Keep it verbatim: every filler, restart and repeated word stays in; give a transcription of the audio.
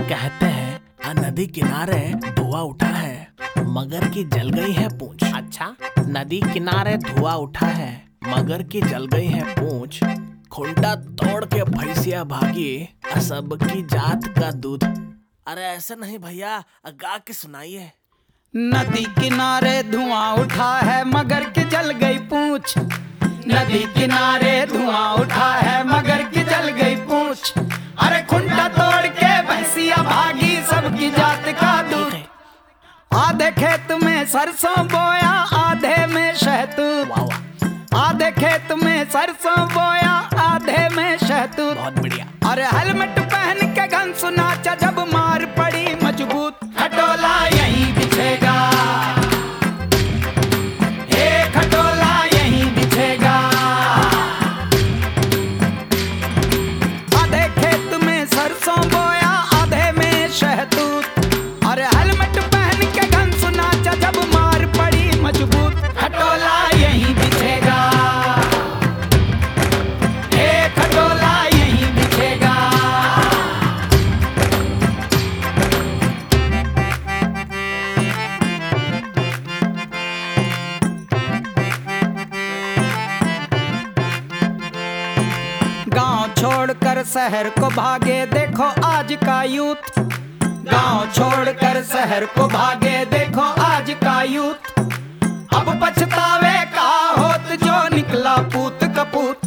कहते हैं आ नदी किनारे धुआं उठा है मगर की जल गई है पूंछ। अच्छा, नदी किनारे धुआं उठा है मगर की जल गई है पूंछ। खूंटा तोड़ के भैंसिया भागी सब की जात का दूध। अरे ऐसे नहीं भैया, गा के सुनाइए। नदी किनारे धुआं उठा है मगर की जल गई पूंछ। नदी किनारे धुआं उठा है मगर की जल गई पूंछ। अरे खुंटा तोड़ के भैंसिया भागी सबकी जात का दूध। आधे खेत में सरसों बोया आधे में शहतूत। आधे खेत में सरसों बोया आधे में शहतूत। बहुत बढ़िया। अरे हेलमेट पहन के गन सुनाचा जब मार पड़ी मजबूत। खटोला यहीं बिछेगा, हे खटोला यहीं बिछेगा। आधे खेत में सरसों बोया आधे में शहतूत। अरे हेलमेट पहन के गन सुनाचा जब मार पड़ी मजबूत। खटोला यहीं बिछेगा, हे खटोला यहीं बिछेगा। गांव छोड़कर शहर को भागे देखो आज का यूथ। गांव छोड़कर शहर को भागे देखो आज का यूथ। अब पछतावे का होत जो निकला पूत कपूत।